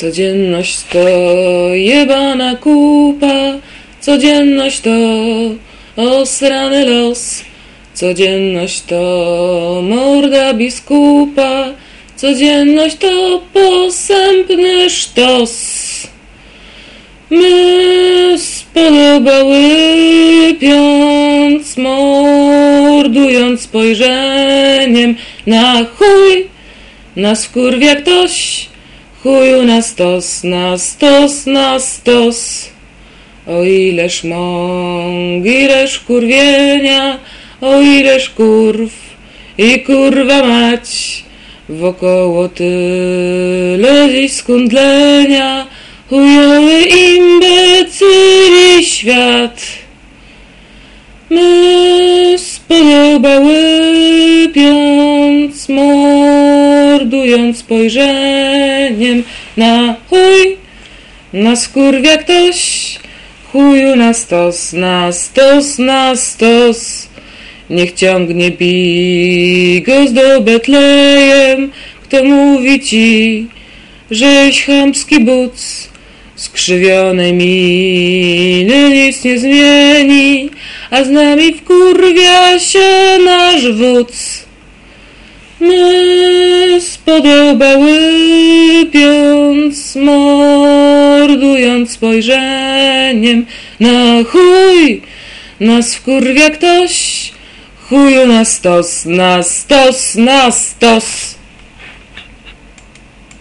Codzienność to jebana kupa, codzienność to osrany los, codzienność to morda biskupa, codzienność to posępny sztos. My spodobały łypiąc, mordując spojrzeniem na chuj, nas wkurwia ktoś, chuju na stos, na stos, na stos. O ileż mąk, ileż kurwienia, o ileż kurw i kurwa mać, wokoło tyle dziś skundlenia, chujowy imbecyli świat. My spodobały łypiąc, mordując spojrzeniem na chuj, nas wkurwia ktoś, chuju na stos, na stos, na stos. Niech ciągnie bigos do Betlejem, kto mówi ci, żeś chamski buc, skrzywionej miny nic nie zmieni, a z nami wkurwia się nasz wódz. My spodobały łypiąc, mordując spojrzeniem na chuj, nas wkurwia ktoś, chuju na stos, na stos, na stos.